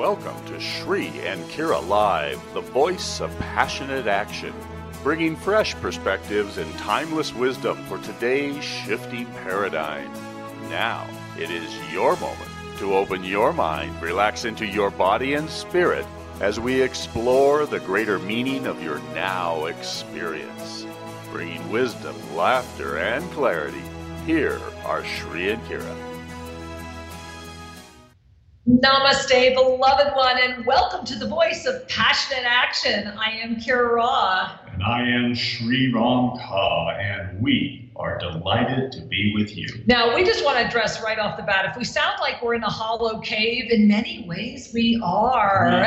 Welcome to Shri and Kira Live, the voice of passionate action, bringing fresh perspectives and timeless wisdom for today's shifting paradigm. Now, it is your moment to open your mind, relax into your body and spirit as we explore the greater meaning of your now experience. Bringing wisdom, laughter, and clarity, here are Shri and Kira. Namaste, beloved one, and welcome to the voice of passionate action. I am Kira Ra. And I am Shri Ram Ka, and we are delighted to be with you. Now, we just want to address right off the bat, if we sound like we're in a hollow cave, in many ways we are.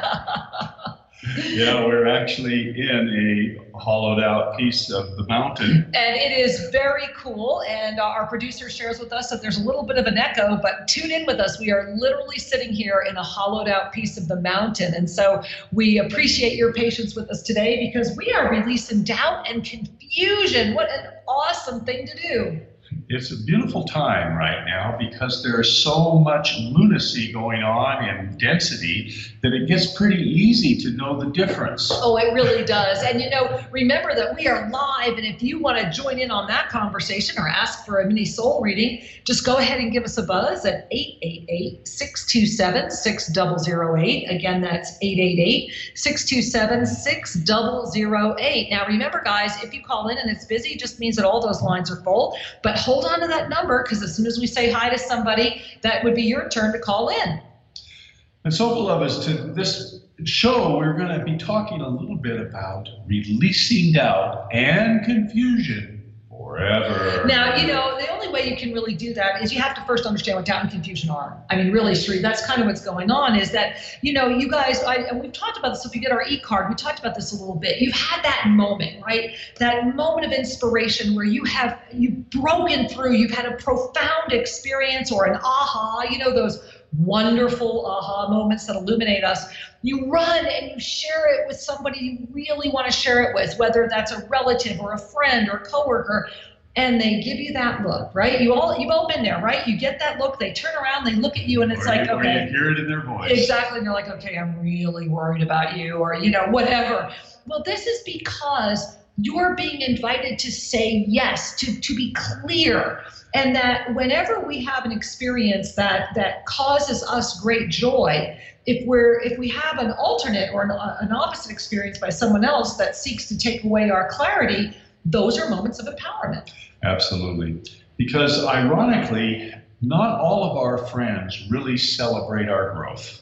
Yeah, we're actually in a hollowed out piece of the mountain. And it is very cool. And our producer shares with us that there's a little bit of an echo, but tune in with us. We are literally sitting here in a hollowed out piece of the mountain. And so we appreciate your patience with us today because we are releasing doubt and confusion. What an awesome thing to do. It's a beautiful time right now because there is so much lunacy going on and density that it gets pretty easy to know the difference. Oh, it really does. And remember that we are live, and if you want to join in on that conversation or ask for a mini soul reading, just go ahead and give us a buzz at 888-627-6008. Again, that's 888-627-6008. Now remember, guys, if you call in and it's busy, it just means that all those lines are full. But hold on to that number, because as soon as we say hi to somebody, that would be your turn to call in. And so, beloveds, to this show, we're going to be talking a little bit about releasing doubt and confusion forever. Now, the only way you can really do that is you have to first understand what doubt and confusion are. I mean, really, Shri, that's kind of what's going on is that, you guys, and we've talked about this, if you get our e-card, we talked about this a little bit. You've had that moment, right? That moment of inspiration where you've broken through, you've had a profound experience or an aha, those wonderful aha moments that illuminate us. You run and you share it with somebody you really want to share it with, whether that's a relative or a friend or a coworker, and they give you that look, right? You've all been there, right? You get that look, they turn around, they look at you, and it's okay. Or you hear it in their voice. Exactly, and you're like, okay, I'm really worried about you, or whatever. Well, this is because you're being invited to say yes, to be clear. And that whenever we have an experience that causes us great joy, if we have an alternate or an opposite experience by someone else that seeks to take away our clarity, those are moments of empowerment. Absolutely. Because ironically, not all of our friends really celebrate our growth.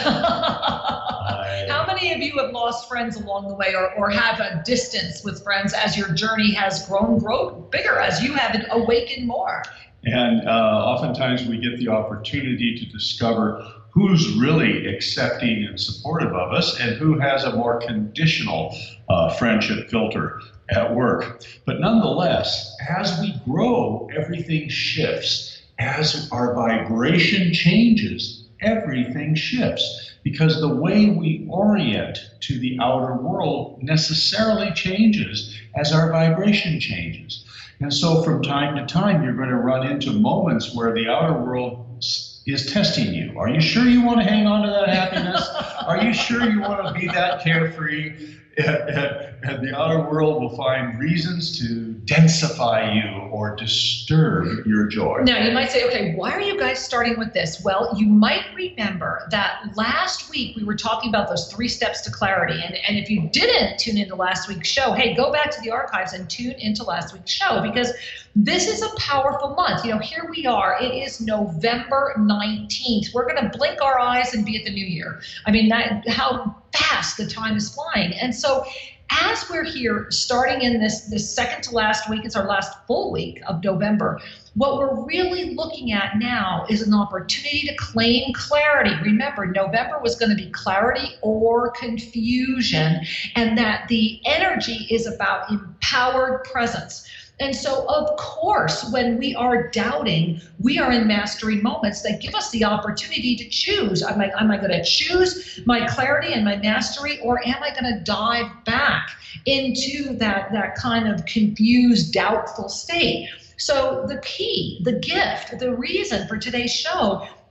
How many of you have lost friends along the way or have a distance with friends as your journey has grown bigger, as you have awakened more? And oftentimes we get the opportunity to discover who's really accepting and supportive of us and who has a more conditional friendship filter at work. But nonetheless, as we grow, everything shifts. As our vibration changes, everything shifts, because the way we orient to the outer world necessarily changes as our vibration changes. And so from time to time, you're going to run into moments where the outer world is testing you. Are you sure you want to hang on to that happiness? Are you sure you want to be that carefree? And the outer world will find reasons to densify you or disturb your joy. Now, you might say, okay, why are you guys starting with this? Well, you might remember that last week we were talking about those 3 steps to clarity. And if you didn't tune into last week's show, hey, go back to the archives and tune into last week's show, because this is a powerful month. Here we are. It is November 19th. We're going to blink our eyes and be at the new year. I mean, how fast the time is flying. And so as we're here starting in this second to last week, it's our last full week of November, what we're really looking at now is an opportunity to claim clarity. Remember, November was going to be clarity or confusion, and that the energy is about empowered presence. And so, of course, when we are doubting, we are in mastery moments that give us the opportunity to choose. Am I going to choose my clarity and my mastery, or am I going to dive back into that kind of confused, doubtful state? So the key, the gift, the reason for today's show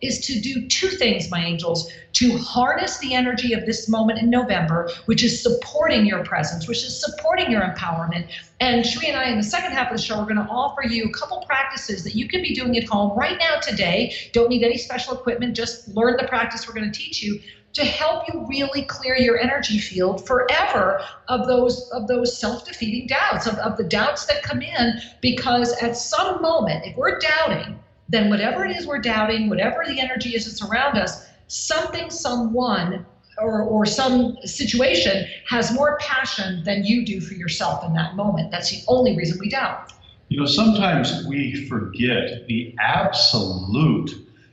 is to do two things, my angels: to harness the energy of this moment in November, which is supporting your presence, which is supporting your empowerment. And Sri and I, in the second half of the show, we're going to offer you a couple practices that you can be doing at home right now today. Don't need any special equipment, just learn the practice we're going to teach you, to help you really clear your energy field forever of those self-defeating doubts, of the doubts that come in, because at some moment, if we're doubting, then whatever it is we're doubting, whatever the energy is that's around us, something, someone, or some situation has more passion than you do for yourself in that moment. That's the only reason we doubt. Sometimes we forget the absolute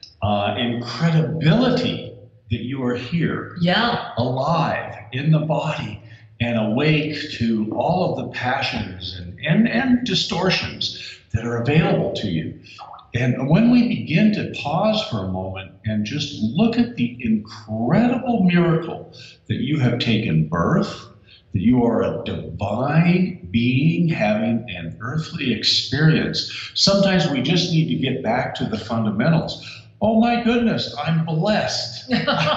incredibility that you are here, alive in the body and awake to all of the passions and distortions that are available to you. And when we begin to pause for a moment and just look at the incredible miracle that you have taken birth, that you are a divine being having an earthly experience, sometimes we just need to get back to the fundamentals. Oh my goodness, I'm blessed.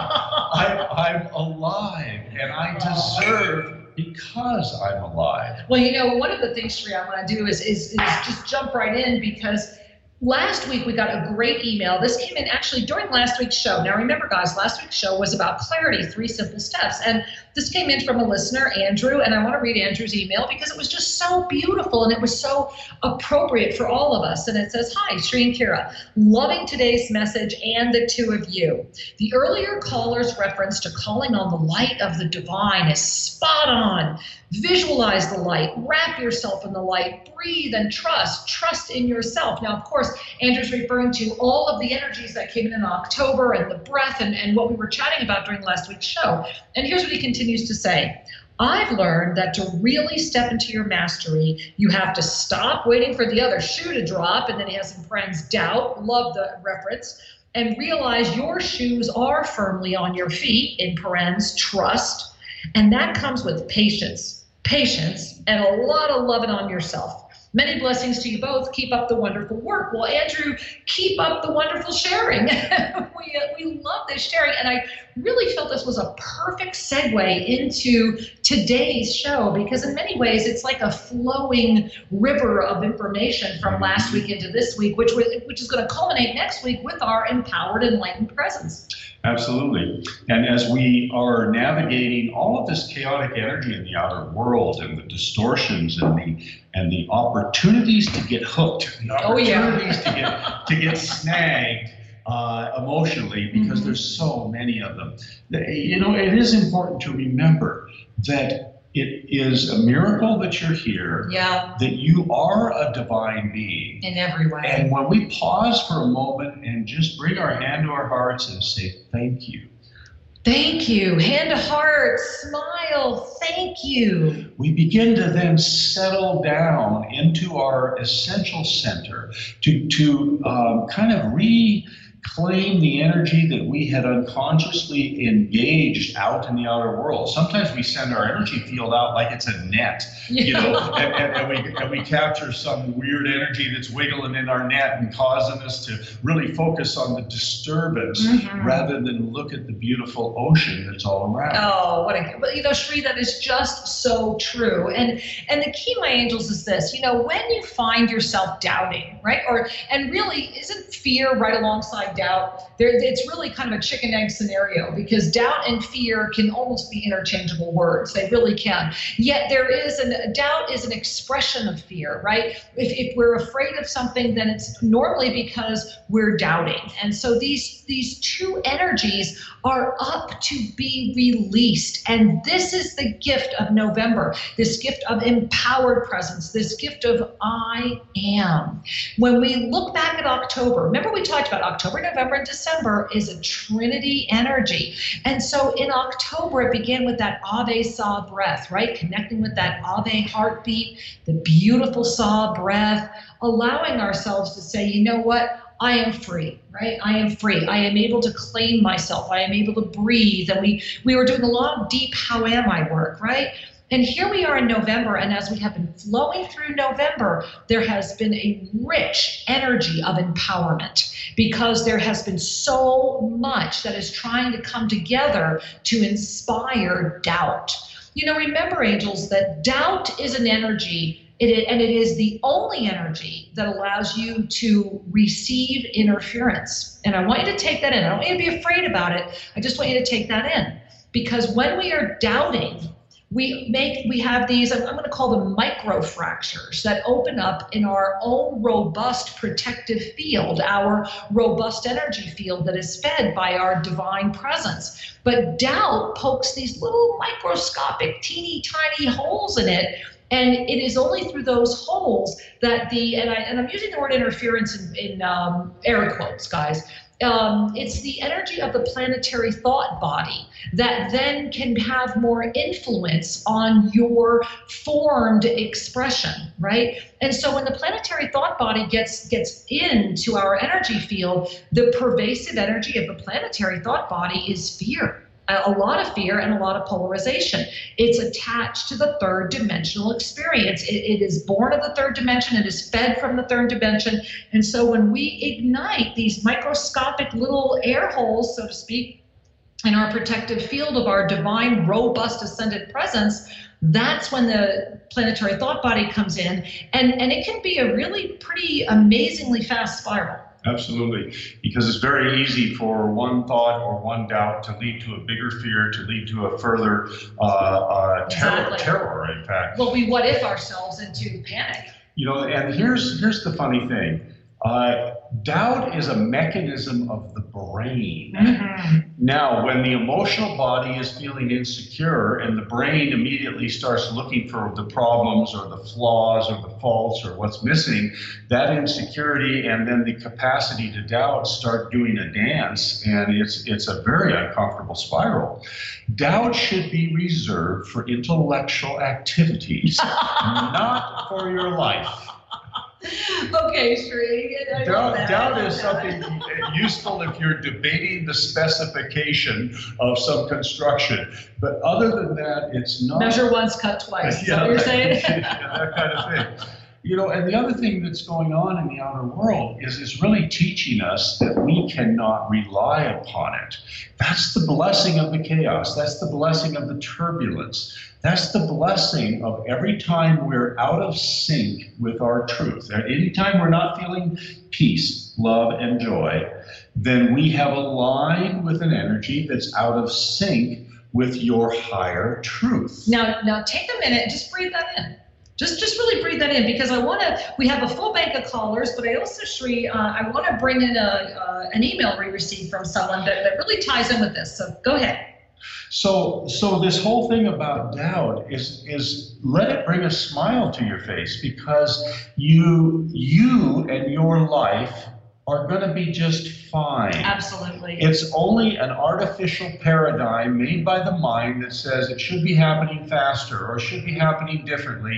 I'm alive, and I deserve because I'm alive. Well, one of the things, Sri, I want to do is just jump right in, because last week we got a great email. This came in actually during last week's show. Now remember, guys, last week's show was about clarity, 3 simple steps. And this came in from a listener, Andrew, and I want to read Andrew's email because it was just so beautiful and it was so appropriate for all of us. And it says, "Hi, Sri and Kira, loving today's message and the two of you. The earlier caller's reference to calling on the light of the divine is spot on. Visualize the light, wrap yourself in the light, breathe and trust in yourself." Now, of course, Andrew's referring to all of the energies that came in October and the breath and what we were chatting about during last week's show. And here's what he continues to say. "I've learned that to really step into your mastery, you have to stop waiting for the other shoe to drop," and then he has some friends doubt, love the reference, "and realize your shoes are firmly on your feet," in parens, trust, and that comes with patience, and a lot of loving on yourself. Many blessings to you both. Keep up the wonderful work. Well, Andrew, keep up the wonderful sharing. We love this sharing, and I really felt this was a perfect segue into today's show, because in many ways it's like a flowing river of information from last week into this week, which is going to culminate next week with our empowered, enlightened presence. Absolutely. And as we are navigating all of this chaotic energy in the outer world and the distortions and the opportunities to get hooked, the opportunities to get snagged emotionally, because there's so many of them. It is important to remember that it is a miracle that you're here, that you are a divine being. In every way. And when we pause for a moment and just bring our hand to our hearts and say, thank you. Thank you. Hand to heart, smile, thank you. We begin to then settle down into our essential center to kind of reclaim the energy that we had unconsciously engaged out in the outer world. Sometimes we send our energy field out like it's a net, and we capture some weird energy that's wiggling in our net and causing us to really focus on the disturbance rather than look at the beautiful ocean that's all around. Oh, Sri, that is just so true. And the key, my angels, is this. When you find yourself doubting, right? And really, isn't fear right alongside doubt? It's really kind of a chicken egg scenario, because doubt and fear can almost be interchangeable words. They really can. Yet doubt is an expression of fear, right? If we're afraid of something, then it's normally because we're doubting. And so these two energies are up to be released. And this is the gift of November, this gift of empowered presence, this gift of I am. When we look back at October, remember we talked about October, November, and December is a Trinity energy. And so in October, it began with that Ave Sa breath, right? Connecting with that Ave heartbeat, the beautiful Sa breath, allowing ourselves to say, you know what? I am free, right? I am free. I am able to claim myself. I am able to breathe. And we were doing a lot of deep how am I work, right? And here we are in November, and as we have been flowing through November, there has been a rich energy of empowerment because there has been so much that is trying to come together to inspire doubt. You know, remember, angels, that doubt is an energy, and it is the only energy that allows you to receive interference. And I want you to take that in. I don't want you to be afraid about it. I just want you to take that in. Because when we are doubting, we have these, I'm going to call them microfractures that open up in our own robust protective field, our robust energy field that is fed by our divine presence. But doubt pokes these little microscopic, teeny tiny holes in it. And it is only through those holes that and I'm using the word interference in air quotes, guys. It's the energy of the planetary thought body that then can have more influence on your formed expression, right? And so when the planetary thought body gets into our energy field, the pervasive energy of the planetary thought body is fear. A lot of fear and a lot of polarization. It's attached to the third dimensional experience. It is born of the third dimension. It is fed from the third dimension. And so when we ignite these microscopic little air holes, so to speak, in our protective field of our divine, robust, ascended presence, that's when the planetary thought body comes in. And it can be a really pretty amazingly fast spiral. Absolutely, because it's very easy for one thought or one doubt to lead to a bigger fear, to lead to a further terror, in fact. Well, we what if ourselves into panic. You know, and here's the funny thing. Doubt is a mechanism of the brain. Mm-hmm. Now, when the emotional body is feeling insecure and the brain immediately starts looking for the problems or the flaws or the faults or what's missing, that insecurity and then the capacity to doubt start doing a dance, and it's a very uncomfortable spiral. Doubt should be reserved for intellectual activities, not for your life. Okay, Sri. Doubt is something useful if you're debating the specification of some construction. But other than that, it's not. Measure once, cut twice. Is that what you're saying? Yeah, that kind of thing. You know, and the other thing that's going on in the outer world is really teaching us that we cannot rely upon it. That's the blessing of the chaos. That's the blessing of the turbulence. That's the blessing of every time we're out of sync with our truth. Anytime we're not feeling peace, love, and joy, then we have aligned with an energy that's out of sync with your higher truth. Now take a minute and just breathe that in. Just really breathe that in, because we have a full bank of callers, but I also, Sri, I want to bring in an email we received from someone that really ties in with this. So go ahead. So this whole thing about doubt is let it bring a smile to your face, because you and your life are going to be just fine. Absolutely. It's only an artificial paradigm made by the mind that says it should be happening faster, or should be happening differently,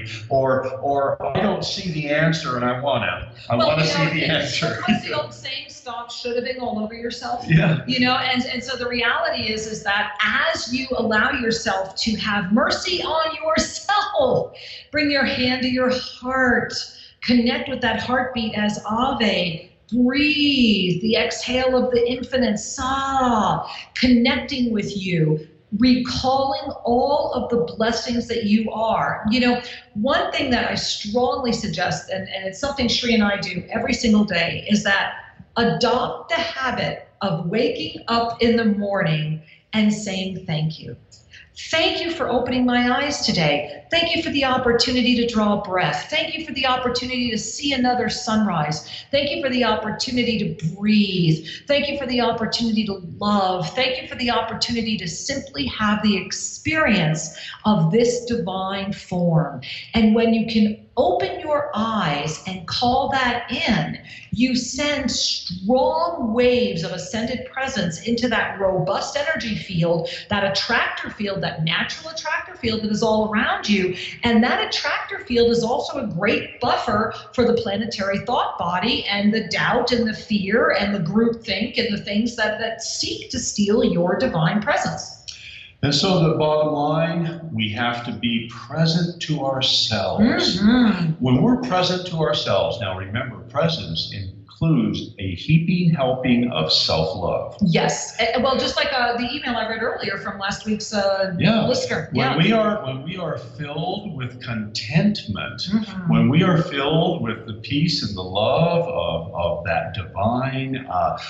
or I don't see the answer and I want to see the answer. What's the old saying? Stop should've all over yourself. Yeah. You know, and so the reality is that as you allow yourself to have mercy on yourself, bring your hand to your heart, connect with that heartbeat as Ave. Breathe the exhale of the infinite Sa, connecting with you, recalling all of the blessings that you are. You know, one thing that I strongly suggest, and it's something Sri and I do every single day, is that adopt the habit of waking up in the morning and saying thank you. Thank you for opening my eyes today. Thank you for the opportunity to draw a breath. Thank you for the opportunity to see another sunrise. Thank you for the opportunity to breathe. Thank you for the opportunity to love. Thank you for the opportunity to simply have the experience of this divine form. And when you can open your eyes and call that in, you send strong waves of ascended presence into that robust energy field, that attractor field, that natural attractor field that is all around you. And that attractor field is also a great buffer for the planetary thought body and the doubt and the fear and the groupthink and the things that seek to steal your divine presence. And so the bottom line, we have to be present to ourselves. When we're present to ourselves, now remember, presence includes a heaping helping of self-love. Yes. Well, just like the email I read earlier from last week's listener. When we are filled with contentment, when we are filled with the peace and the love of that divine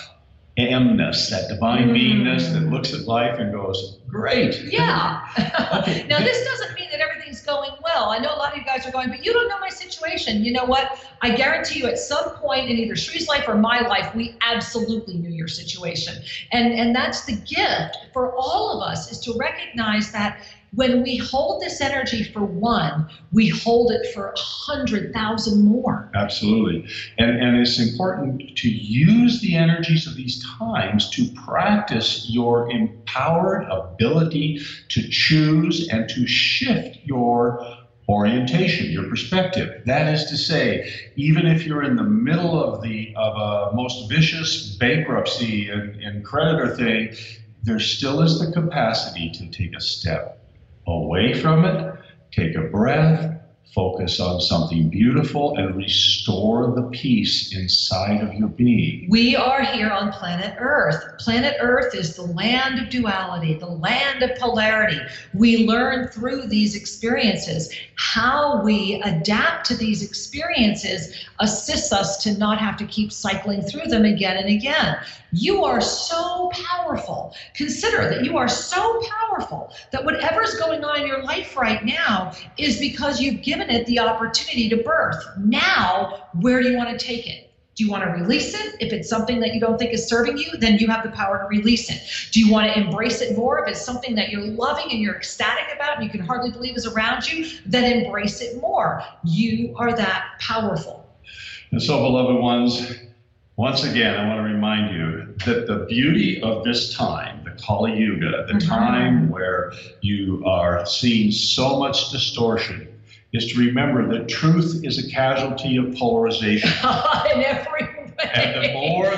amness, that divine beingness that looks at life and goes, great. Yeah. Okay. Now, this doesn't mean that everything's going well. I know a lot of you guys are going, but you don't know my situation. You know what? I guarantee you at some point in either Shree's life or my life, we absolutely knew your situation. And that's the gift for all of us, is to recognize that when we hold this energy for one, we hold it for 100,000 more. Absolutely. And it's important to use the energies of these times to practice your empowered ability to choose and to shift your orientation, your perspective. That is to say, even if you're in the middle of a most vicious bankruptcy and creditor thing, there still is the capacity to take a step away from it, take a breath, focus on something beautiful, and restore the peace inside of your being. We are here on planet Earth. Planet Earth is the land of duality, the land of polarity. We learn through these experiences. How we adapt to these experiences assists us to not have to keep cycling through them again and again. You are so powerful. Consider that you are so powerful that whatever's going on in your life right now is because you've given it the opportunity to birth. Now, where do you want to take it? Do you want to release it? If it's something that you don't think is serving you, then you have the power to release it. Do you want to embrace it more? If it's something that you're loving and you're ecstatic about and you can hardly believe is around you, then embrace it more. You are that powerful. And so, beloved ones, once again, I want to remind you that the beauty of this time, the Kali Yuga, the time where you are seeing so much distortion, is to remember that truth is a casualty of polarization. In every way. And the more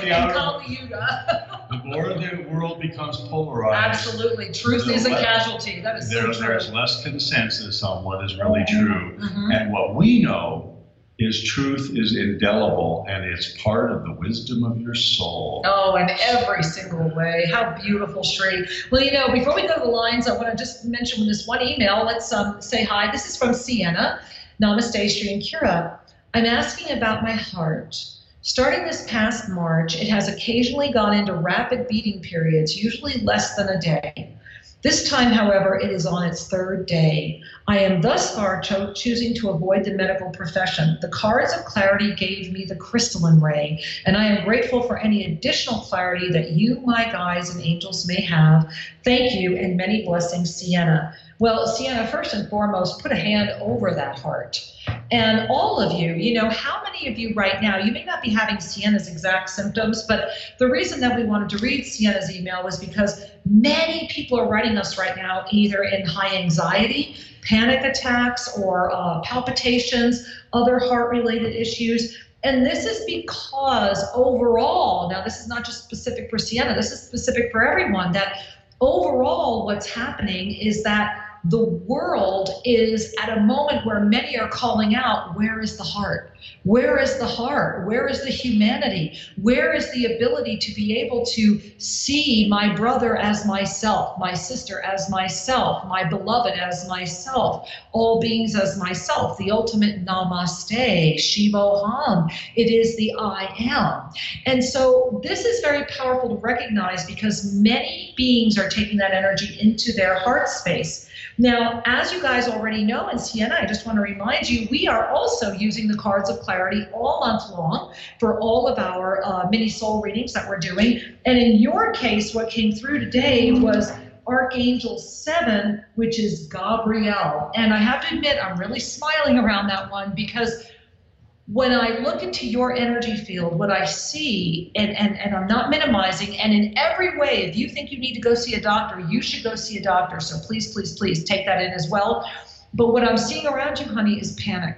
the more the world becomes polarized, absolutely, truth is a casualty. That is so true. There's less consensus on what is really true. And what we know is truth is indelible, and it's part of the wisdom of your soul. Oh, in every single way. How beautiful, Shree. Well, you know, before we go to the lines, I want to just mention this one email. Let's say hi. This is from Sienna. Namaste, Shree and Kira. I'm asking about my heart. Starting this past March, it has occasionally gone into rapid beating periods, usually less than a day. This time, however, it is on its third day. I am thus far choosing to avoid the medical profession. The cards of clarity gave me the crystalline ray, and I am grateful for any additional clarity that you, my guides and angels, may have. Thank you, and many blessings, Sienna. Well, Sienna, first and foremost, put a hand over that heart. And all of you, you know, how many of you right now, you may not be having Sienna's exact symptoms, but the reason that we wanted to read Sienna's email was because many people are writing us right now either in high anxiety, panic attacks, or palpitations, other heart-related issues. And this is because overall, now this is not just specific for Sienna, this is specific for everyone, that overall what's happening is that the world is at a moment where many are calling out, where is the heart? Where is the heart? Where is the humanity? Where is the ability to be able to see my brother as myself, my sister as myself, my beloved as myself, all beings as myself, the ultimate namaste, Shivoham. It is the I am. And so this is very powerful to recognize because many beings are taking that energy into their heart space. Now, as you guys already know, and Sienna, I just want to remind you, we are also using the cards of clarity all month long for all of our mini soul readings that we're doing. And in your case, what came through today was Archangel 7, which is Gabriel. And I have to admit, I'm really smiling around that one because when I look into your energy field, what I see, and I'm not minimizing, and in every way, if you think you need to go see a doctor, you should go see a doctor. So please, please, please take that in as well. But what I'm seeing around you, honey, is panic.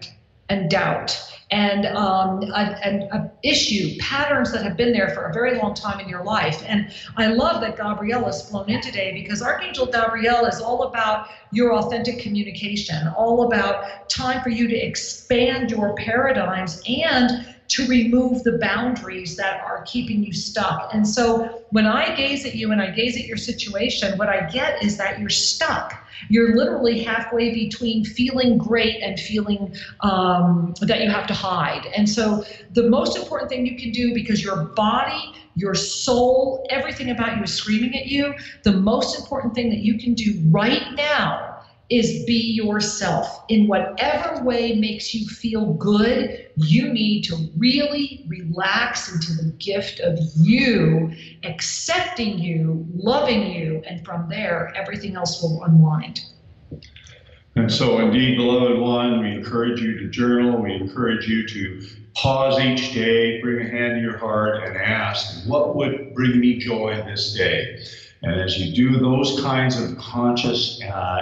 and doubt and an issue, patterns that have been there for a very long time in your life. And I love that Gabriela's flown in today, because Archangel Gabrielle is all about your authentic communication, all about time for you to expand your paradigms and to remove the boundaries that are keeping you stuck. And so when I gaze at you and I gaze at your situation, what I get is that you're stuck. You're literally halfway between feeling great and feeling that you have to hide. And so the most important thing you can do, because your body, your soul, everything about you is screaming at you, the most important thing that you can do right now is be yourself. In whatever way makes you feel good, you need to really relax into the gift of you, accepting you, loving you, and from there, everything else will unwind. And so indeed, beloved one, we encourage you to journal. We encourage you to pause each day, bring a hand to your heart, and ask, what would bring me joy this day? And as you do those kinds of conscious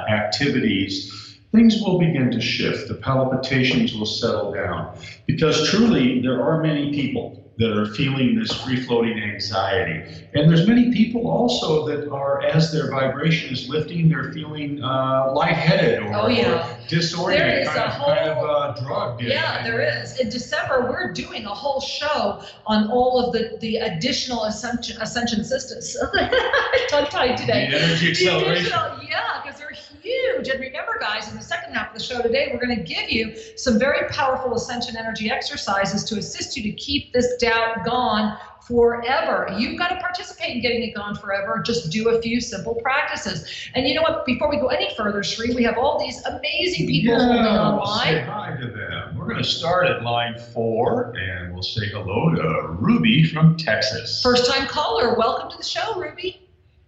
activities, things will begin to shift. The palpitations will settle down. Because truly, there are many people that are feeling this free-floating anxiety. And there's many people also that are, as their vibration is lifting, they're feeling lightheaded or disoriented, kind of drugged. Yeah, there is. In December, we're doing a whole show on all of the additional ascension systems. Tongue-tied today. The energy acceleration. Yeah, because they're huge. And remember, guys, in the second half of the show today, we're going to give you some very powerful ascension energy exercises to assist you to keep this doubt gone forever. You've got to participate in getting it gone forever. Just do a few simple practices. And you know what? Before we go any further, Sri, we have all these amazing people holding online. Say hi to them. We're going to start at line 4, and we'll say hello to Ruby from Texas. First-time caller. Welcome to the show, Ruby.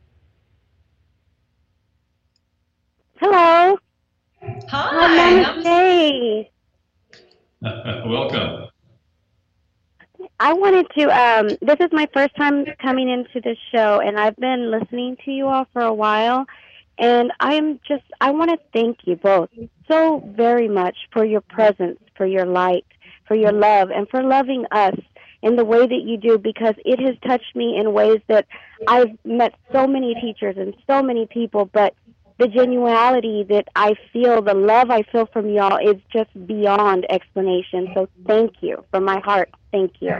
Hello. Hi. Namaste. Welcome. I wanted to, this is my first time coming into the show, and I've been listening to you all for a while, and I want to thank you both so very much for your presence, for your light, for your love, and for loving us in the way that you do, because it has touched me in ways that I've met so many teachers and so many people, but the genuality that I feel, the love I feel from y'all is just beyond explanation. So thank you from my heart. Thank you.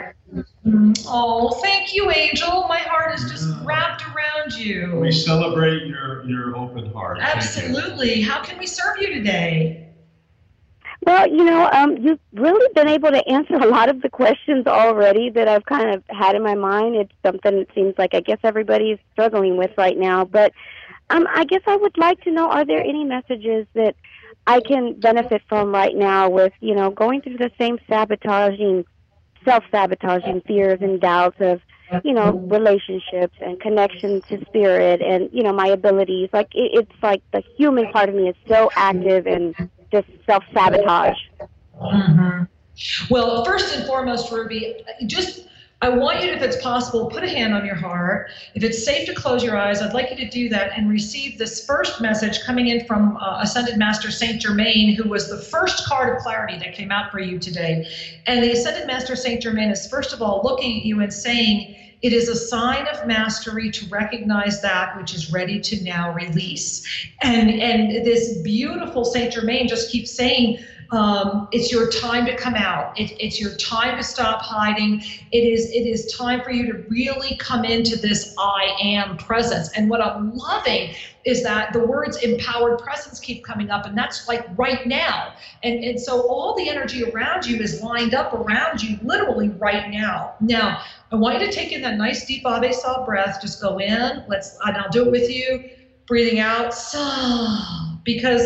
Oh, thank you, Angel. My heart is just wrapped around you. We celebrate your open heart. Absolutely. How can we serve you today? Well, you've really been able to answer a lot of the questions already that I've kind of had in my mind. It's something it seems like I guess everybody's struggling with right now. But I guess I would like to know, are there any messages that I can benefit from right now with, going through the same self-sabotaging fears and doubts of, relationships and connection to spirit and, my abilities. Like, it's like the human part of me is so active and just self-sabotage. Mm-hmm. Well, first and foremost, Ruby, I want you to, if it's possible, put a hand on your heart. If it's safe to close your eyes, I'd like you to do that and receive this first message coming in from Ascended Master Saint Germain, who was the first card of clarity that came out for you today. And the Ascended Master Saint Germain is, first of all, looking at you and saying, it is a sign of mastery to recognize that which is ready to now release. And this beautiful Saint Germain just keeps saying, it's your time to come out. It's your time to stop hiding. It is time for you to really come into this I am presence. And what I'm loving is that the words empowered presence keep coming up, and that's like right now. And so all the energy around you is lined up around you literally right now. Now, I want you to take in that nice deep Ave Sa breath. Just go in. And I'll do it with you. Breathing out. Because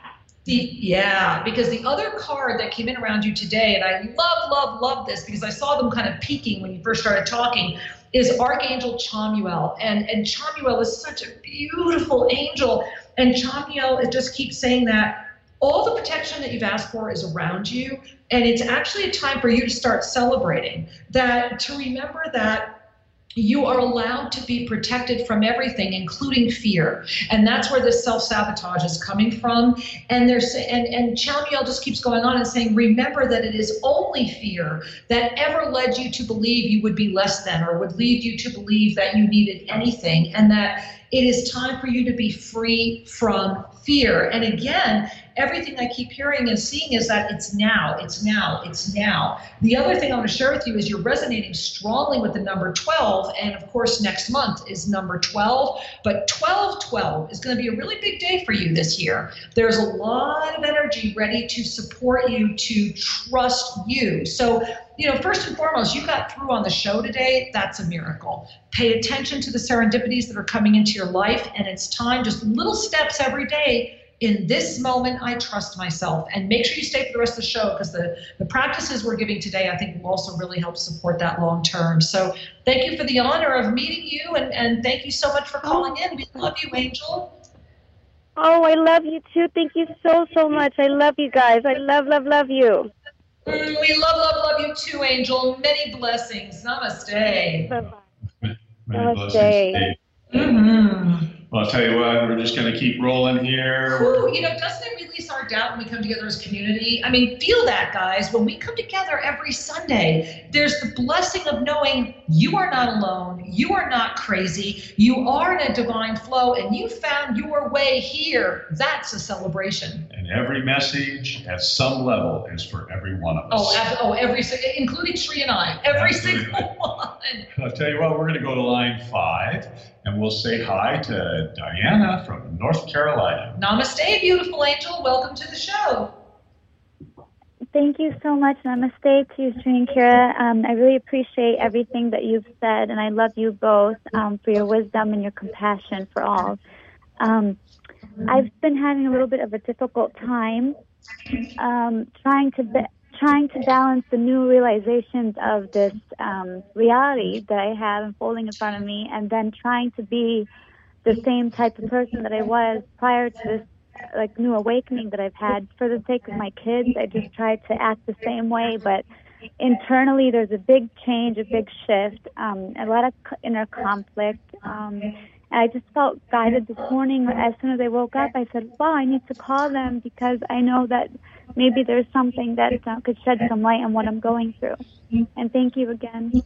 the other card that came in around you today, and I love this because I saw them kind of peaking when you first started talking, is Archangel Chamuel. And Chamuel is such a beautiful angel. And Chamuel, it just keeps saying that all the protection that you've asked for is around you. And it's actually a time for you to start celebrating that, to remember that You are allowed to be protected from everything, including fear. And that's where this self-sabotage is coming from. And Chaumiel just keeps going on and saying, remember that it is only fear that ever led you to believe you would be less than, or would lead you to believe that you needed anything, and that it is time for you to be free from fear. And again, everything I keep hearing and seeing is that it's now, it's now, it's now. The other thing I want to share with you is you're resonating strongly with the number 12. And of course, next month is number 12. But 12/12 is going to be a really big day for you this year. There's a lot of energy ready to support you, to trust you. So, first and foremost, you got through on the show today. That's a miracle. Pay attention to the serendipities that are coming into your life. And it's time, just little steps every day. In this moment, I trust myself. And make sure you stay for the rest of the show, because the practices we're giving today, I think, will also really help support that long term. So thank you for the honor of meeting you, and thank you so much for calling in. We love you, Angel. Oh, I love you too. Thank you so, so much. I love you guys. I love, love, love you. We love, love, love you too, Angel. Many blessings. Namaste. Bye-bye. Many blessings. Well, I'll tell you what, we're just going to keep rolling here. Ooh, doesn't it release our doubt when we come together as community? I mean, feel that, guys. When we come together every Sunday, there's the blessing of knowing you are not alone, you are not crazy, you are in a divine flow, and you found your way here. That's a celebration. And every message at some level is for every one of us. Including Sri and I, every single one. I'll tell you what, we're going to go to line 5, and we'll say hi to Diana from North Carolina. Namaste, beautiful angel. Welcome to the show. Thank you so much. Namaste to you, Sri and Kira. I really appreciate everything that you've said, and I love you both for your wisdom and your compassion for all. I've been having a little bit of a difficult time trying to balance the new realizations of this reality that I have unfolding in front of me, and then trying to be the same type of person that I was prior to this new awakening that I've had. For the sake of my kids, I just tried to act the same way, but internally there's a big change, a big shift, a lot of inner conflict. And I just felt guided this morning. As soon as I woke up, I said, wow, I need to call them, because I know that maybe there's something that could shed some light on what I'm going through. And thank you again.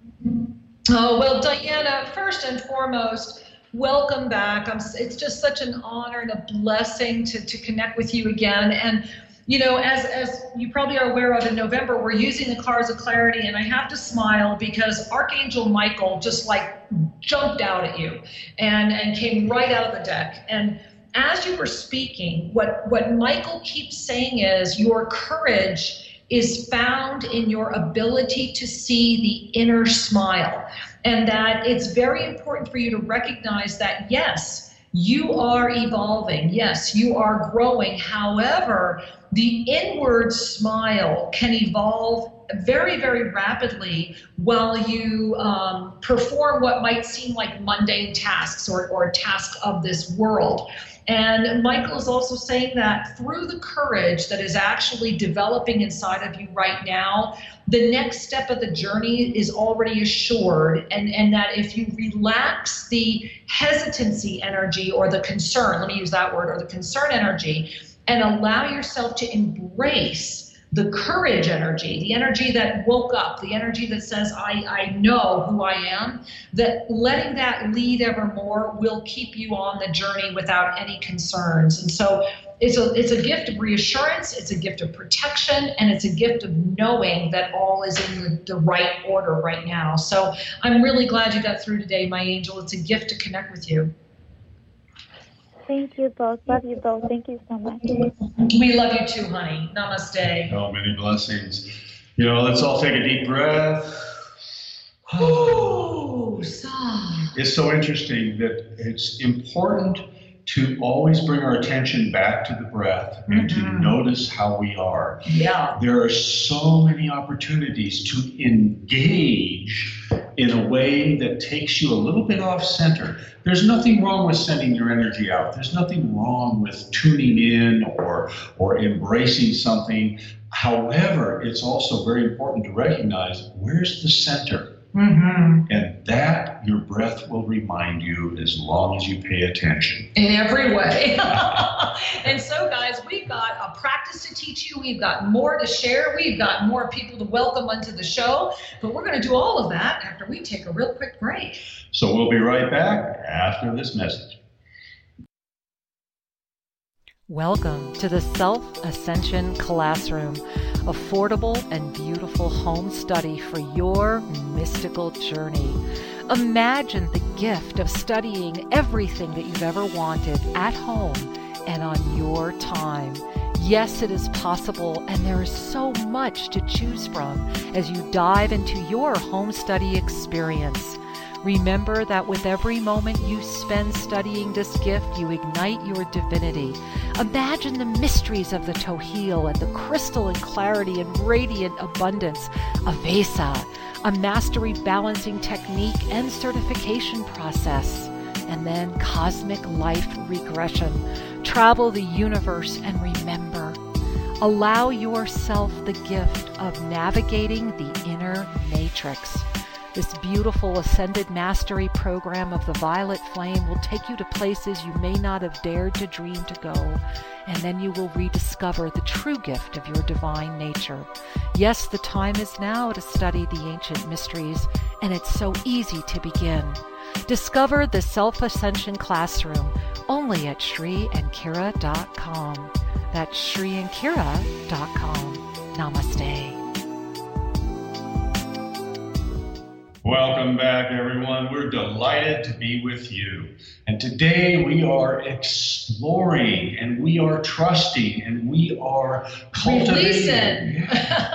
Oh, well, Diana, first and foremost, welcome back. It's just such an honor and a blessing to connect with you again. And, as you probably are aware of, in November, we're using the cards of clarity, and I have to smile because Archangel Michael just jumped out at you and came right out of the deck. And as you were speaking, what Michael keeps saying is your courage is found in your ability to see the inner smile, and that it's very important for you to recognize that, yes, you are evolving. Yes, you are growing. However, the inward smile can evolve very, very rapidly while you perform what might seem like mundane tasks or tasks of this world. And Michael is also saying that through the courage that is actually developing inside of you right now, the next step of the journey is already assured, and that if you relax the hesitancy energy or the concern, let me use that word, or the concern energy, and allow yourself to embrace the courage energy, the energy that woke up, the energy that says, I know who I am, that letting that lead evermore will keep you on the journey without any concerns. And so it's a gift of reassurance, it's a gift of protection, and it's a gift of knowing that all is in the right order right now. So I'm really glad you got through today, my angel. It's a gift to connect with you. Thank you both. Love you both. Thank you so much. We love you too, honey. Namaste. Oh, many blessings. Let's all take a deep breath. Ooh, sigh. It's so interesting that it's important to always bring our attention back to the breath and to notice how we are. Yeah. There are so many opportunities to engage in a way that takes you a little bit off center. There's nothing wrong with sending your energy out. There's nothing wrong with tuning in or embracing something. However, it's also very important to recognize, where's the center? And that your breath will remind you as long as you pay attention. In every way. And so, guys, we've got a practice to teach you. We've got more to share. We've got more people to welcome onto the show. But we're going to do all of that after we take a real quick break. So we'll be right back after this message. Welcome to the Self-Ascension Classroom, affordable and beautiful home study for your mystical journey. Imagine the gift of studying everything that you've ever wanted at home and on your time. Yes, it is possible, and there is so much to choose from as you dive into your home study experience. Remember that with every moment you spend studying this gift, you ignite your divinity. Imagine the mysteries of the Tohil and the crystalline clarity and radiant abundance of Vesa, a mastery balancing technique and certification process, and then cosmic life regression. Travel the universe and remember. Allow yourself the gift of navigating the inner matrix. This beautiful Ascended Mastery program of the Violet Flame will take you to places you may not have dared to dream to go, and then you will rediscover the true gift of your divine nature. Yes, the time is now to study the ancient mysteries, and it's so easy to begin. Discover the Self-Ascension Classroom only at ShriandKira.com. That's ShriandKira.com. Namaste. Welcome back, everyone. We're delighted to be with you. And today we are exploring, and we are trusting, and we are cultivating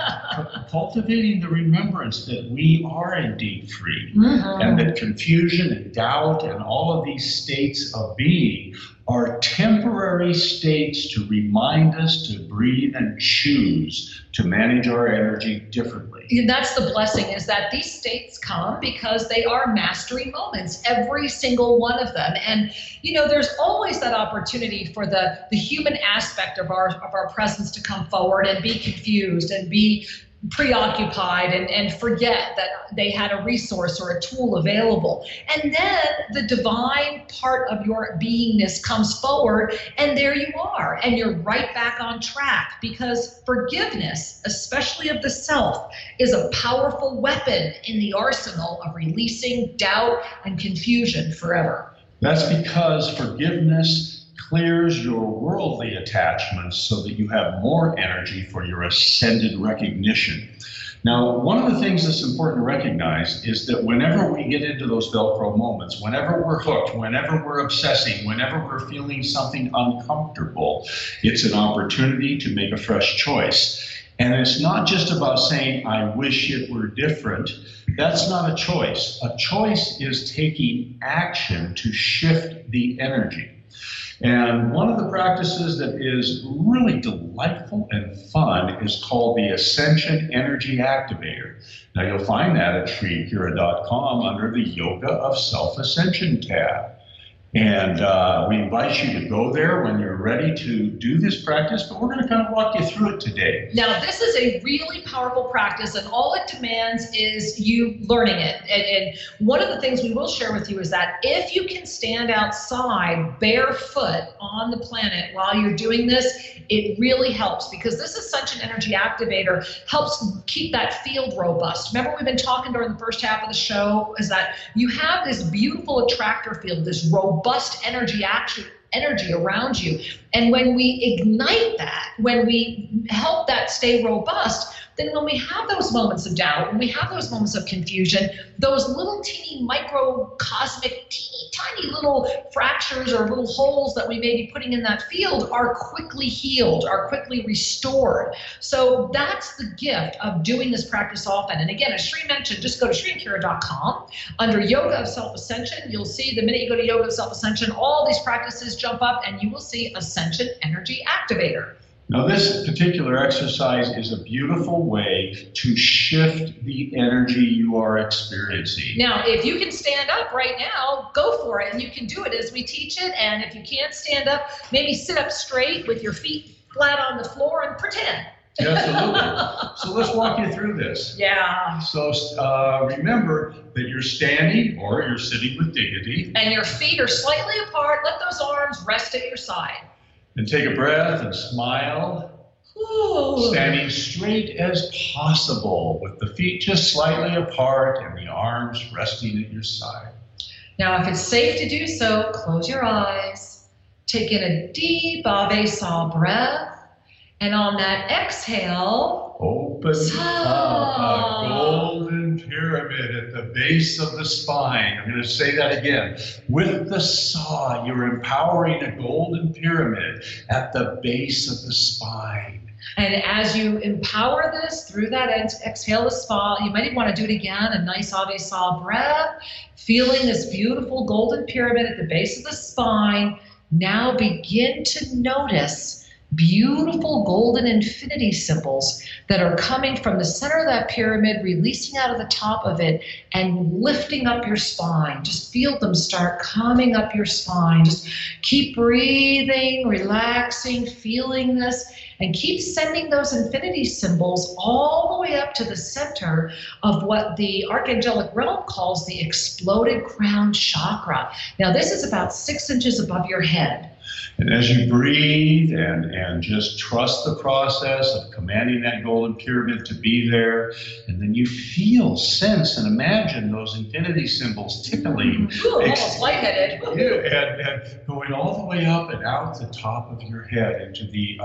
the remembrance that we are indeed free, and that confusion and doubt and all of these states of being are temporary states to remind us to breathe and choose to manage our energy differently. And that's the blessing, is that these states come because they are mastery moments, every single one of them. And, you know, there's always that opportunity for the human aspect of our presence to come forward and be confused and be preoccupied and forget that they had a resource or a tool available. And then the divine part of your beingness comes forward, and there you are, and you're right back on track, because forgiveness, especially of the self, is a powerful weapon in the arsenal of releasing doubt and confusion forever. That's because forgiveness clears your worldly attachments so that you have more energy for your ascended recognition. Now, one of the things that's important to recognize is that whenever we get into those Velcro moments, whenever we're hooked, whenever we're obsessing, whenever we're feeling something uncomfortable, it's an opportunity to make a fresh choice. And it's not just about saying, I wish it were different. That's not a choice. A choice is taking action to shift the energy. And one of the practices that is really delightful and fun is called the Ascension Energy Activator. Now you'll find that at ShriandKira.com under the Yoga of Self-Ascension tab. And we invite you to go there when you're ready to do this practice, but we're going to kind of walk you through it today. Now, this is a really powerful practice, and all it demands is you learning it. And one of the things we will share with you is that if you can stand outside barefoot on the planet while you're doing this, it really helps, because this Ascension Energy Activator helps keep that field robust. Remember, we've been talking during the first half of the show is that you have this beautiful attractor field, this robust energy around you. And when we ignite that, when we help that stay robust, then when we have those moments of doubt, when we have those moments of confusion, those little teeny microcosmic, teeny tiny little fractures or little holes that we may be putting in that field are quickly healed, are quickly restored. So that's the gift of doing this practice often. And again, as Shri mentioned, just go to ShriandKira.com. Under Yoga of Self-Ascension, you'll see the minute you go to Yoga of Self-Ascension, all these practices jump up and you will see Ascension Energy Activator. Now, this particular exercise is a beautiful way to shift the energy you are experiencing. Now, if you can stand up right now, go for it. And you can do it as we teach it. And if you can't stand up, maybe sit up straight with your feet flat on the floor and pretend. Yeah, absolutely. So let's walk you through this. Yeah. So remember that you're standing or you're sitting with dignity. And your feet are slightly apart. Let those arms rest at your side. And take a breath and smile. Ooh. Standing straight as possible with the feet just slightly apart and the arms resting at your side. Now, if it's safe to do so, close your eyes. Take in a deep Ave Sa breath. And on that exhale, open up a golden pyramid at the base of the spine. I'm going to say that again. With the saw, you're empowering a golden pyramid at the base of the spine. And as you empower this through that exhale to spa, you might even want to do it again, a nice Ave Sa breath, feeling this beautiful golden pyramid at the base of the spine. Now begin to notice beautiful golden infinity symbols that are coming from the center of that pyramid, releasing out of the top of it and lifting up your spine. Just feel them start coming up your spine. Just keep breathing, relaxing, feeling this, and keep sending those infinity symbols all the way up to the center of what the Archangelic Realm calls the exploded crown chakra. Now, this is about 6 inches above your head. And as you breathe and just trust the process of commanding that golden pyramid to be there, and then you feel, sense, and imagine those infinity symbols tickling. Ooh, almost lightheaded. And going all the way up and out the top of your head into the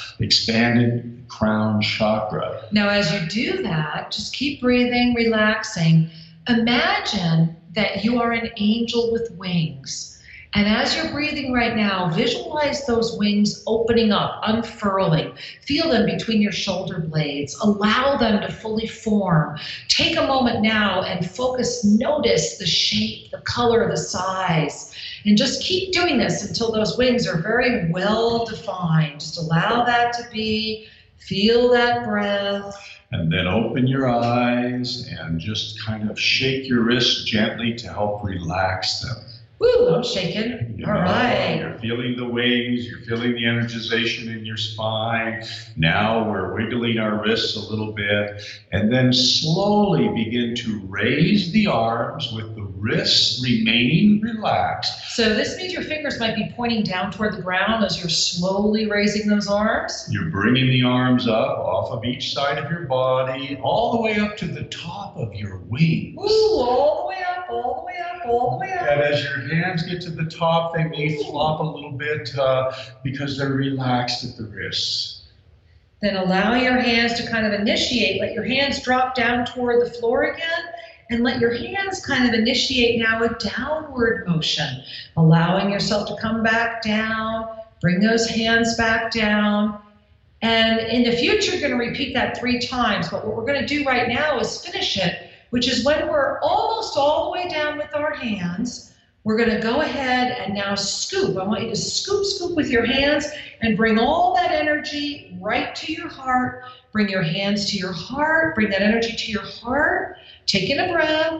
expanded crown chakra. Now, as you do that, just keep breathing, relaxing. Imagine that you are an angel with wings. And as you're breathing right now, visualize those wings opening up, unfurling. Feel them between your shoulder blades. Allow them to fully form. Take a moment now and focus, notice the shape, the color, the size. And just keep doing this until those wings are very well defined. Just allow that to be. Feel that breath. And then open your eyes and just kind of shake your wrists gently to help relax them. Woo, I'm shaking. All right. You're feeling the wings, you're feeling the energization in your spine. Now we're wiggling our wrists a little bit, and then slowly begin to raise the arms with the wrists remaining relaxed. So this means your fingers might be pointing down toward the ground as you're slowly raising those arms. You're bringing the arms up off of each side of your body, all the way up to the top of your wings. Ooh, all the way up, all the way up, all the way up. And as your hands get to the top, they may flop a little bit because they're relaxed at the wrists. Then allow your hands to kind of initiate. Let your hands drop down toward the floor again, and let your hands kind of initiate now a downward motion, allowing yourself to come back down. Bring those hands back down. And in the future, you're going to repeat that 3 times. But what we're going to do right now is finish it, which is when we're almost all the way down with our hands, we're going to go ahead and now scoop. I want you to scoop with your hands and bring all that energy right to your heart. Bring your hands to your heart. Bring that energy to your heart. Take in a breath.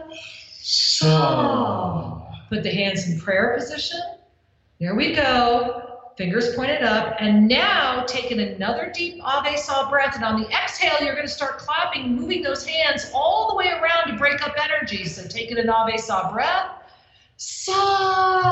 So, put the hands in prayer position. There we go. Fingers pointed up. And now take in another deep Ave Sa breath. And on the exhale, you're going to start clapping, moving those hands all the way around to break up energy. So take in an Ave Sa breath. Sa!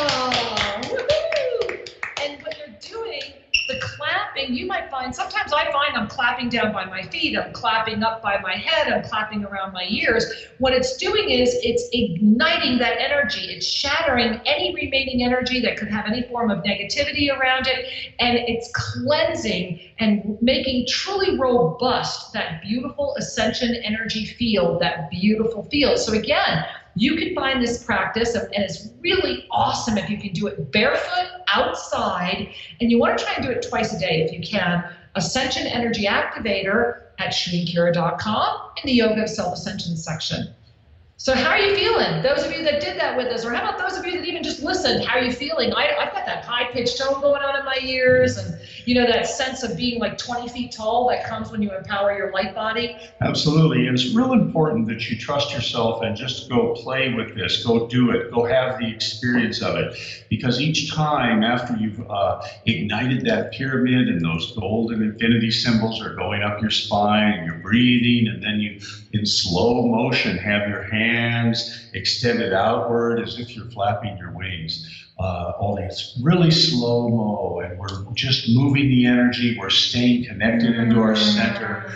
Woohoo! And what you're doing, the clapping, you might find, sometimes I find I'm clapping down by my feet, I'm clapping up by my head, I'm clapping around my ears. What it's doing is it's igniting that energy. It's shattering any remaining energy that could have any form of negativity around it, and it's cleansing and making truly robust that beautiful ascension energy field, that beautiful field. So again, you can find this practice, and it's really awesome if you can do it barefoot, outside, and you want to try and do it twice a day if you can. Ascension Energy Activator at ShreeKira.com in the Yoga of Self-Ascension section. So how are you feeling? Those of you that did that with us, or how about those of you that even just listened, how are you feeling? I've got that high-pitched tone going on in my ears, and that sense of being like 20 feet tall that comes when you empower your light body. Absolutely. And it's real important that you trust yourself and just go play with this, go do it, go have the experience of it. Because each time after you've ignited that pyramid and those golden infinity symbols are going up your spine and you're breathing, and then you, in slow motion, have your hands extended outward as if you're flapping your wings. It's really slow-mo, and we're just moving the energy. We're staying connected into our center,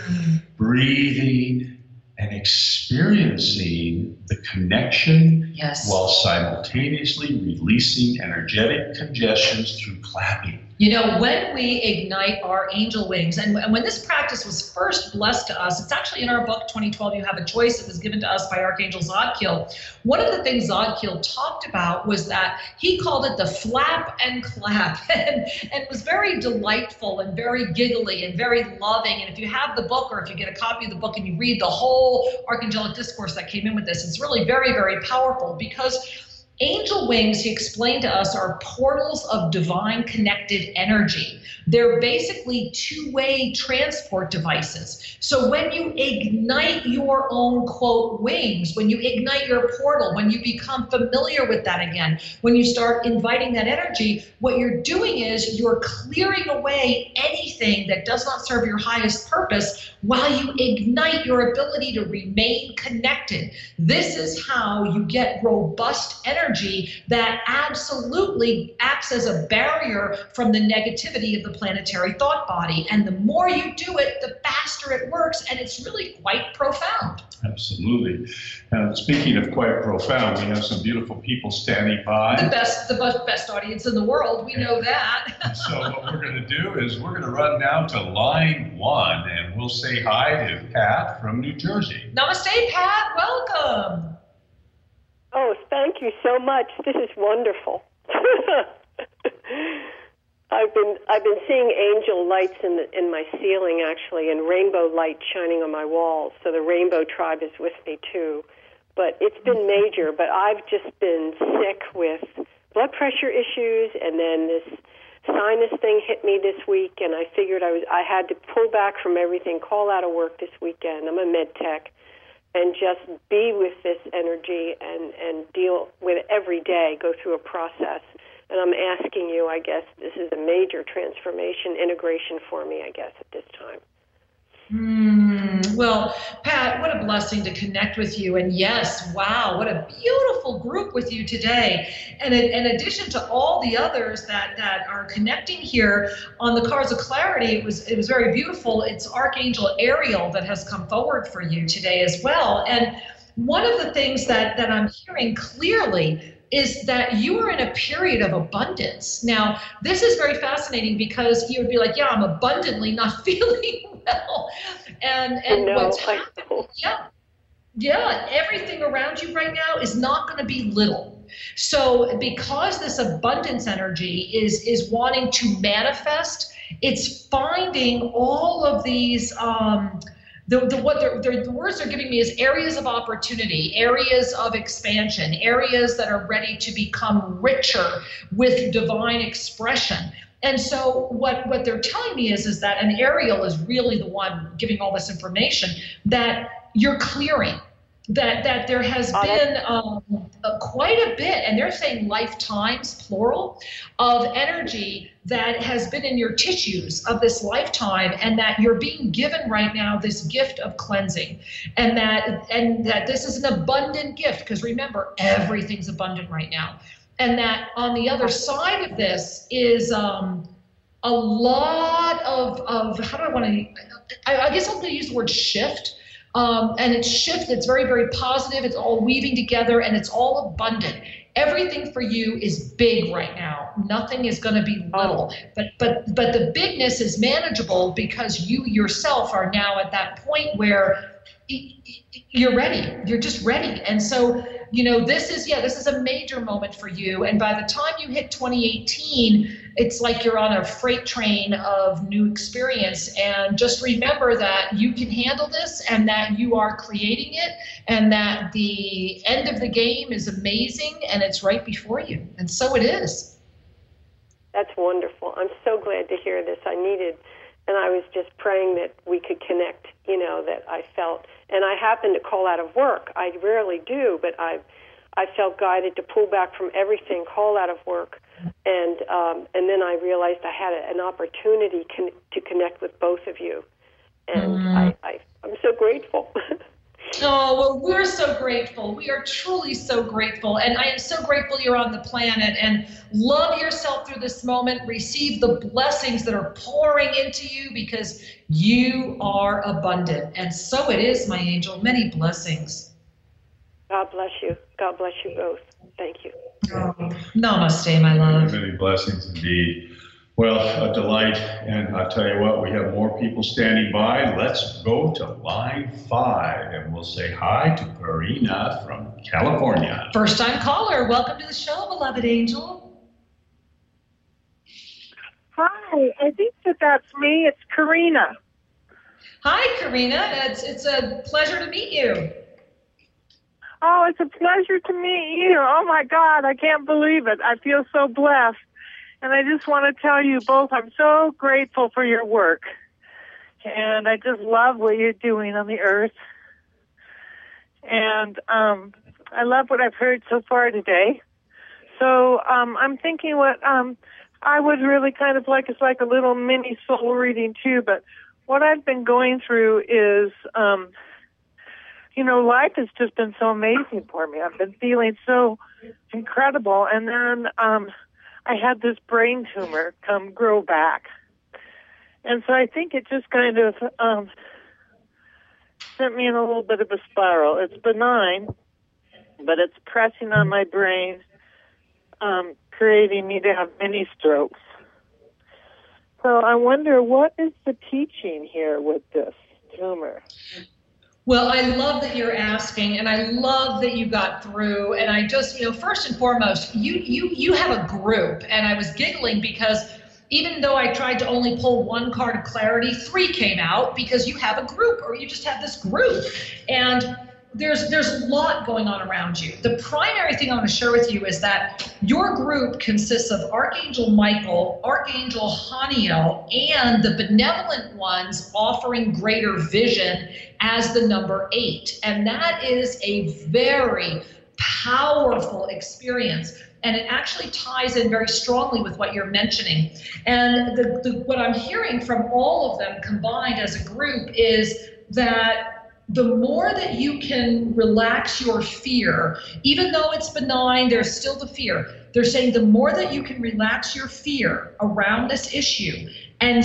breathing and experiencing the connection, yes, while simultaneously releasing energetic congestions through clapping. When we ignite our angel wings, and when this practice was first blessed to us, it's actually in our book, 2012, You Have a Choice. It was given to us by Archangel Zadkiel. One of the things Zadkiel talked about was that he called it the flap and clap, and it was very delightful and very giggly and very loving. And if you have the book, or if you get a copy of the book and you read the whole Archangelic discourse that came in with this, it's really very, very powerful, because angel wings, he explained to us, are portals of divine connected energy. They're basically two-way transport devices. So when you ignite your own, quote, wings, when you ignite your portal, when you become familiar with that again, when you start inviting that energy, what you're doing is you're clearing away anything that does not serve your highest purpose while you ignite your ability to remain connected. This is how you get robust energy that absolutely acts as a barrier from the negativity of the planetary thought body. And the more you do it, the faster it works, and it's really quite profound. Absolutely. Speaking of quite profound, we have some beautiful people standing by. The best audience in the world, we know that. So what we're going to do is we're going to run now to line 1, and we'll say hi to Pat from New Jersey. Namaste, Pat. Welcome. Oh, thank you so much. This is wonderful. I've been seeing angel lights in my ceiling, actually, and rainbow light shining on my walls. So the rainbow tribe is with me too. But it's been major. But I've just been sick with blood pressure issues, and then this sinus thing hit me this week, and I figured I had to pull back from everything, call out of work this weekend. I'm a med tech. And just be with this energy and deal with it every day, go through a process. And I'm asking you, I guess, this is a major transformation, integration for me, I guess, at this time. Well, Pat, what a blessing to connect with you. And yes, wow, what a beautiful group with you today. And in addition to all the others that are connecting here on the Cards of Clarity, it was very beautiful. It's Archangel Ariel that has come forward for you today as well. And one of the things that I'm hearing clearly is that you are in a period of abundance. Now, this is very fascinating, because you would be like, yeah, I'm abundantly not feeling well. And what's happening, yeah, everything around you right now is not going to be little. So because this abundance energy is wanting to manifest, it's finding all of these the words they're giving me is areas of opportunity, areas of expansion, areas that are ready to become richer with divine expression. And so what they're telling me is that, and Ariel is really the one giving all this information, that you're clearing, that there has been quite a bit, and they're saying lifetimes, plural, of energy that has been in your tissues of this lifetime, and that you're being given right now this gift of cleansing, and that this is an abundant gift, because remember, everything's abundant right now. And that on the other side of this is a lot of how do I want to, I guess I'm going to use the word shift. And it's shift that's very, very positive. It's all weaving together, and it's all abundant. Everything for you is big right now. Nothing is going to be little. But the bigness is manageable because you yourself are now at that point where you're ready. You're just ready. And so, this is a major moment for you. And by the time you hit 2018, it's like you're on a freight train of new experience. And just remember that you can handle this and that you are creating it and that the end of the game is amazing and it's right before you. And so it is. That's wonderful. I'm so glad to hear this. I needed, and I was just praying that we could connect, that I felt. And I happened to call out of work. I rarely do, but I felt guided to pull back from everything, call out of work. And then I realized I had an opportunity to connect with both of you. And I'm so grateful. Oh, well, we're so grateful. We are truly so grateful. And I am so grateful you're on the planet. And love yourself through this moment. Receive the blessings that are pouring into you because you are abundant. And so it is, my angel. Many blessings. God bless you. God bless you both. Thank you. Oh, namaste, my love. Many blessings indeed. Well, a delight. And I'll tell you what, we have more people standing by. Let's go to line 5 and we'll say hi to Karina from California. First time caller. Welcome to the show, beloved angel. Hi, I think that's me. It's Karina. Hi, Karina. It's a pleasure to meet you. Oh, it's a pleasure to meet you. Oh, my God, I can't believe it. I feel so blessed. And I just want to tell you both, I'm so grateful for your work. And I just love what you're doing on the earth. And I love what I've heard so far today. So I'm thinking what I would really kind of like, it's like a little mini soul reading too, but what I've been going through is, life has just been so amazing for me. I've been feeling so incredible. And then I had this brain tumor grow back. And so I think it just kind of sent me in a little bit of a spiral. It's benign, but it's pressing on my brain, creating me to have mini strokes. So I wonder, what is the teaching here with this tumor? Well, I love that you're asking, and I love that you got through. And I just, first and foremost, you have a group. And I was giggling because even though I tried to only pull one card of clarity, 3 came out because you have a group, or you just have this group. And there's a lot going on around you. The primary thing I want to share with you is that your group consists of Archangel Michael, Archangel Haniel, and the benevolent ones offering greater vision as the number 8. And that is a very powerful experience. And it actually ties in very strongly with what you're mentioning. And what I'm hearing from all of them combined as a group is that the more that you can relax your fear, even though it's benign, there's still the fear. They're saying the more that you can relax your fear around this issue and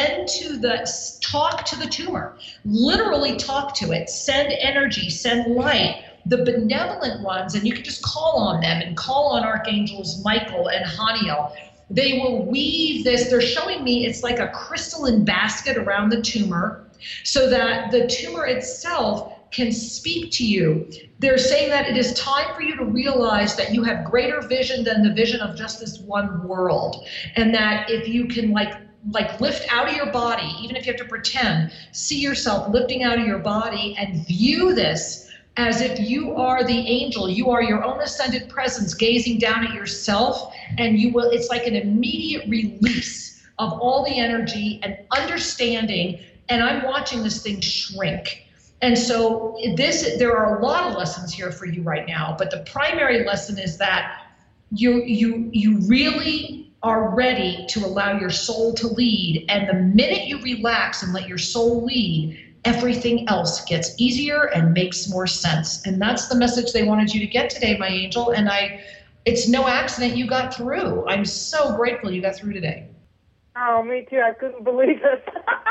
talk to the tumor, literally talk to it, send energy, send light, the benevolent ones, and you can just call on them and call on Archangels Michael and Haniel. They will weave this. They're showing me it's like a crystalline basket around the tumor, so that the tumor itself can speak to you. They're saying that it is time for you to realize that you have greater vision than the vision of just this one world. And that if you can like lift out of your body, even if you have to pretend, see yourself lifting out of your body and view this as if you are the angel, you are your own ascended presence gazing down at yourself, and it's like an immediate release of all the energy and understanding. And I'm watching this thing shrink. And so there are a lot of lessons here for you right now, but the primary lesson is that you really are ready to allow your soul to lead. And the minute you relax and let your soul lead, everything else gets easier and makes more sense. And that's the message they wanted you to get today, my angel. And it's no accident you got through. I'm so grateful you got through today. Oh, me too. I couldn't believe it.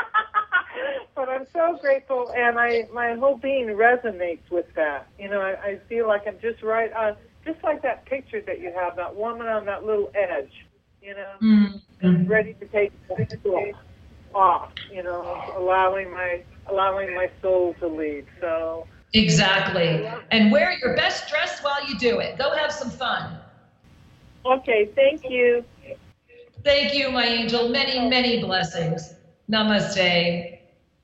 But I'm so grateful, and my whole being resonates with that. I feel like I'm just right on, just like that picture that you have, that woman on that little edge. you know, Mm-hmm. and ready to take off, you know, allowing my soul to lead. So Exactly. And wear your best dress while you do it. Go have some fun. okay, thank you. Thank you, my angel. Many, many blessings. Namaste.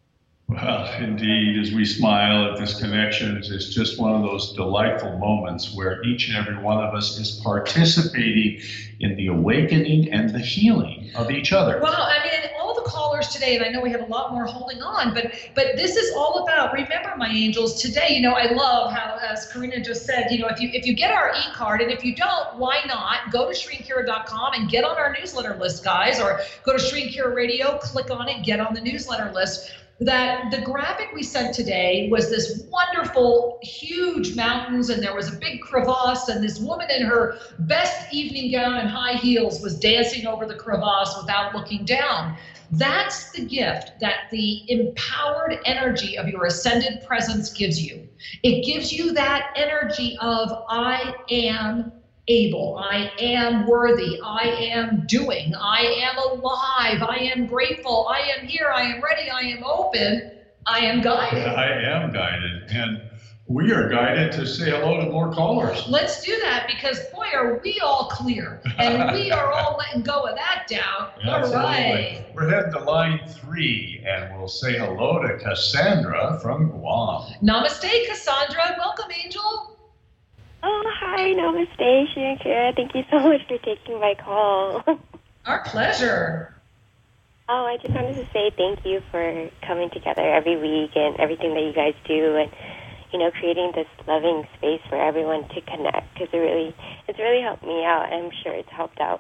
Well, indeed, as we smile at this connection, it's just one of those delightful moments where each and every one of us is participating in the awakening and the healing of each other. Wow, I mean, all the callers today, and I know we have a lot more holding on, but this is all about, remember, my angels, today, you know, I love how, as Karina just said, you know, if you get our e-card, and if you don't, why not? Go to ShriandKira.com and get on our newsletter list, guys, or go to Shri and Kira Radio, click on it, get on the newsletter list. That the graphic we sent today was this wonderful, huge mountains, and there was a big crevasse, and this woman in her best evening gown and high heels was dancing over the crevasse without looking down. That's the gift that the empowered energy of your ascended presence gives you. It gives you that energy of I am able, I am worthy, I am doing, I am alive, I am grateful, I am here, I am ready, I am open, I am guided. I am guided, and we are guided to say hello to more callers. Let's do that, because boy, are we all clear, and we are all letting go of that doubt. Absolutely. All right. We're heading to line 3, and we'll say hello to Cassandra from Guam. Namaste, Cassandra. Welcome, angel. Oh, hi, namaste, Shri and Kira. Thank you so much for taking my call. Our pleasure. Oh, I just wanted to say thank you for coming together every week and everything that you guys do, and you know, creating this loving space for everyone to connect, because it's really helped me out, and I'm sure it's helped out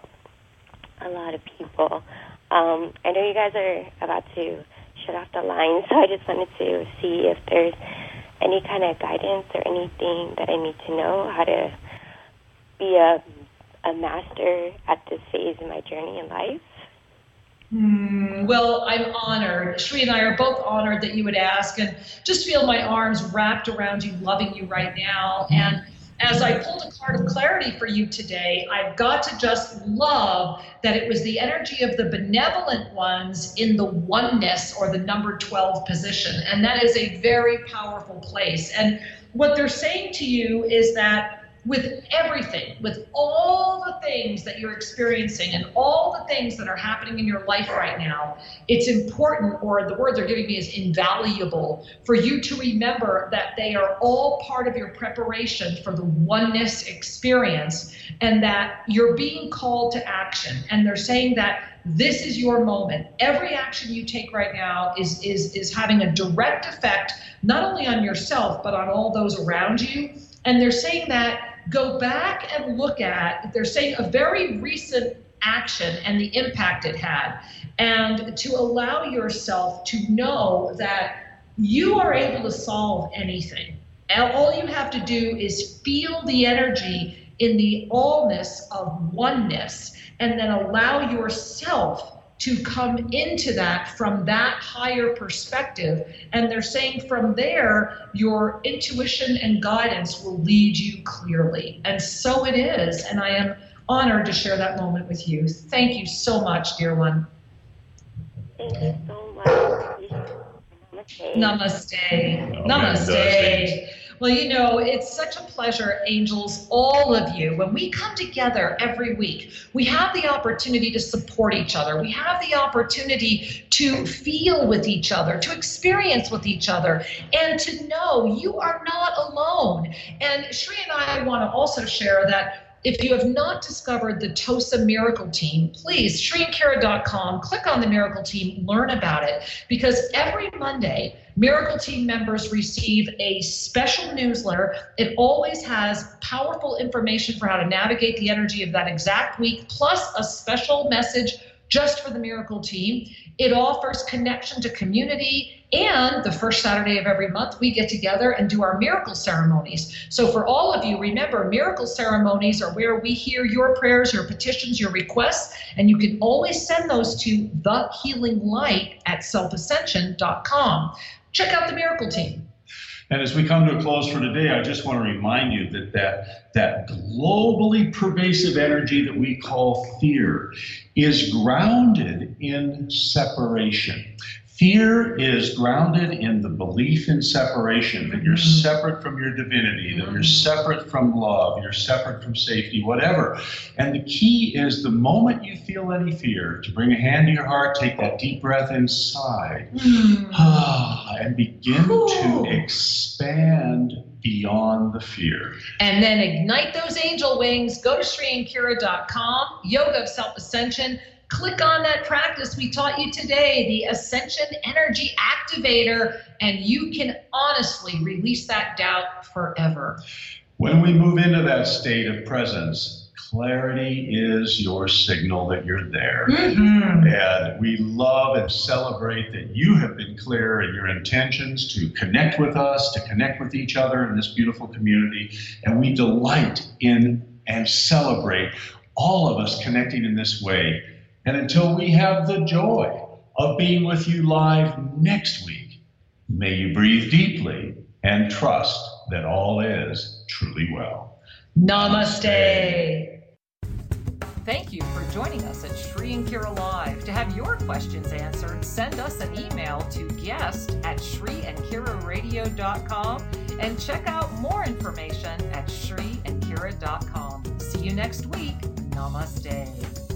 a lot of people. I know you guys are about to shut off the line, so I just wanted to see if there's any kind of guidance or anything that I need to know how to be a master at this phase in my journey in life. Well, I'm honored. Shri and I are both honored that you would ask, and just feel my arms wrapped around you, loving you right now. And as I pulled a card of clarity for you today, I've got to just love that it was the energy of the benevolent ones in the oneness, or the number 12 position. And that is a very powerful place. And what they're saying to you is that with everything, with all the things that you're experiencing and all the things that are happening in your life right now, it's important, or the word they're giving me is invaluable, for you to remember that they are all part of your preparation for the oneness experience, and that you're being called to action. And they're saying that this is your moment. Every action you take right now is having a direct effect, not only on yourself, but on all those around you. And they're saying that go back and look at, they're saying a very recent action and the impact it had, and to allow yourself to know that you are able to solve anything. And all you have to do is feel the energy in the allness of oneness, and then allow yourself to come into that from that higher perspective. And they're saying from there, your intuition and guidance will lead you clearly. And so it is. And I am honored to share that moment with you. Thank you so much, dear one. Thank you so much. Namaste. Namaste. Namaste. Well, you know, it's such a pleasure, angels, all of you. When we come together every week, we have the opportunity to support each other. We have the opportunity to feel with each other, to experience with each other, and to know you are not alone. And Shri and I want to also share that if you have not discovered the TOSA Miracle Team, please, ShriandKira.com, click on the Miracle Team, learn about it, because every Monday, Miracle Team members receive a special newsletter. It always has powerful information for how to navigate the energy of that exact week, plus a special message just for the Miracle Team. It offers connection to community, and the first Saturday of every month, we get together and do our miracle ceremonies. So for all of you, remember, miracle ceremonies are where we hear your prayers, your petitions, your requests, and you can always send those to thehealinglight@selfascension.com. Check out the Miracle Team. And as we come to a close for today, I just want to remind you that globally pervasive energy that we call fear is grounded in separation. Fear is grounded in the belief in separation, that you're separate from your divinity, that you're separate from love, you're separate from safety, whatever. And the key is the moment you feel any fear, to bring a hand to your heart, take that deep breath inside, and begin to expand beyond the fear. And then ignite those angel wings. Go to ShriandKira.com, Yoga of Self-Ascension. Click on that practice we taught you today, the Ascension Energy Activator, and you can honestly release that doubt forever. When we move into that state of presence, clarity is your signal that you're there. And we love and celebrate that you have been clear in your intentions to connect with us, to connect with each other in this beautiful community. And we delight in and celebrate all of us connecting in this way. And until we have the joy of being with you live next week, may you breathe deeply and trust that all is truly well. Namaste. Thank you for joining us at Shri and Kira Live. To have your questions answered, send us an email to guest@ShriandKiraRadio.com and check out more information at ShriandKira.com. See you next week. Namaste.